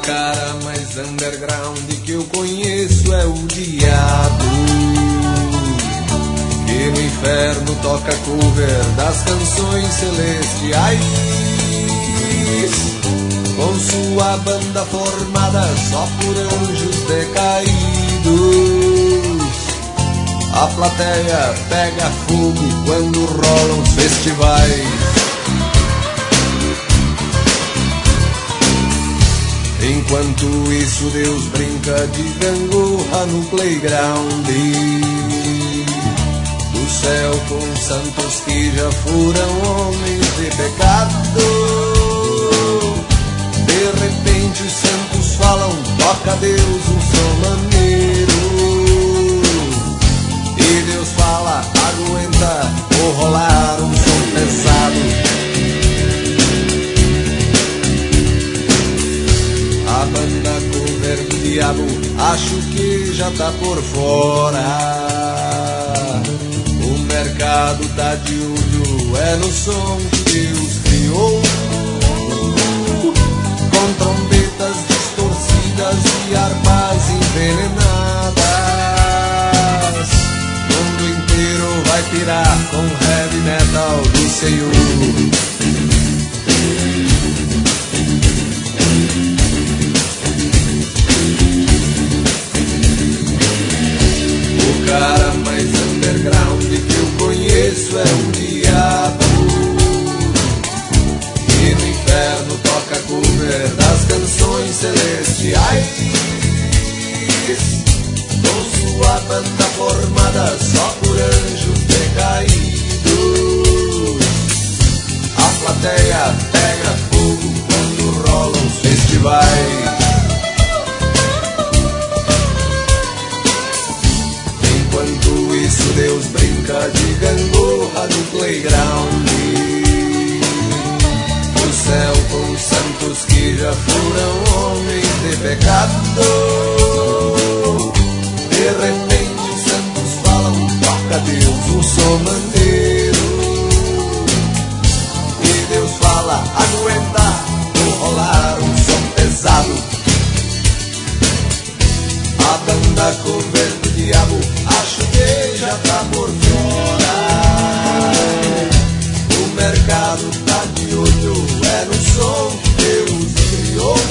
cara mais underground que eu conheço é o diabo, que no inferno toca cover das canções celestiais, com sua banda formada só por anjos decaídos. A plateia pega fogo quando rolam os festivais. Enquanto isso Deus brinca de gangorra no playground do céu, com santos que já foram homens de pecado. De repente os santos falam, toca Deus um som maneiro, e Deus fala, aguenta, vou rolar um som pesado. A banda cover do diabo, acho que já tá por fora. O mercado tá de olho, é no som que Deus criou, com trombetas distorcidas e harpas envenenadas. O mundo inteiro vai pirar com heavy metal do Senhor. O cara mais underground que eu conheço é o diabo, que no inferno toca cover das canções celestiais, com sua banda formada só por anjos decaídos. A plateia pega fogo quando rolam os festivais. Enquanto isso Deus brinca de gangorra no playground do céu, com santos que já foram homens de pecado. De repente os santos falam, toca Deus um som maneiro, e Deus fala, aguenta, vou rolar um som pesado. A banda cover do diabo, acho que já tá por fora. O mercado tá de olho, é no som que Deus criou,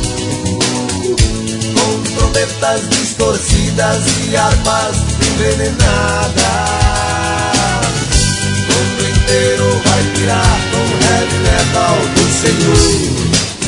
com trombetas distorcidas e harpas envenenadas. O mundo inteiro vai pirar com heavy metal do Senhor.